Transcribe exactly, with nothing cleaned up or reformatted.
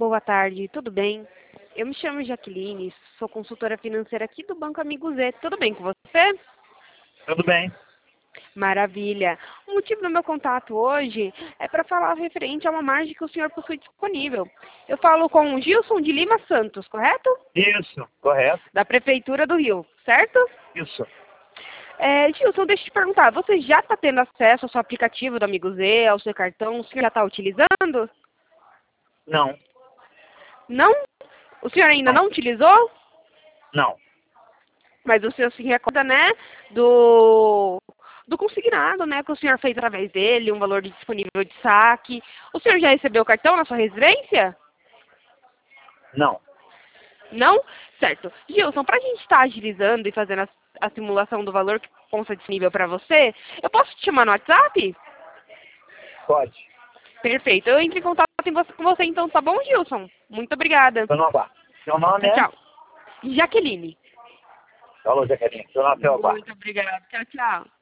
Boa tarde, tudo bem? Eu me chamo Jaqueline, sou consultora financeira aqui do Banco Amigo Z. Tudo bem com você? Tudo bem. Maravilha. O motivo do meu contato hoje é para falar referente a uma margem que o senhor possui disponível. Eu falo com o Gilson de Lima Santos, correto? Isso, correto. Da Prefeitura do Rio, certo? Isso. É, Gilson, deixa eu te perguntar, você já está tendo acesso ao seu aplicativo do Amigo Z, ao seu cartão? O senhor já está utilizando? Não, Não? O senhor ainda não, não utilizou? não. Mas o senhor se recorda, né, do, do consignado, né, que o senhor fez através dele, um valor disponível de saque. O senhor já recebeu o cartão na sua residência? Não. Não? Certo. Gilson, para a gente estar agilizando e fazendo a, a simulação do valor que consta disponível para você, eu posso te chamar no WhatsApp? Pode. Perfeito. Eu entro em contato em você- com você então, tá bom, Gilson? Muito obrigada. Seu nome, seu nome Tchau, é? tchau. Jaqueline. Falou, Jaqueline. Seu nome é o Muito obrigada. Tchau, tchau.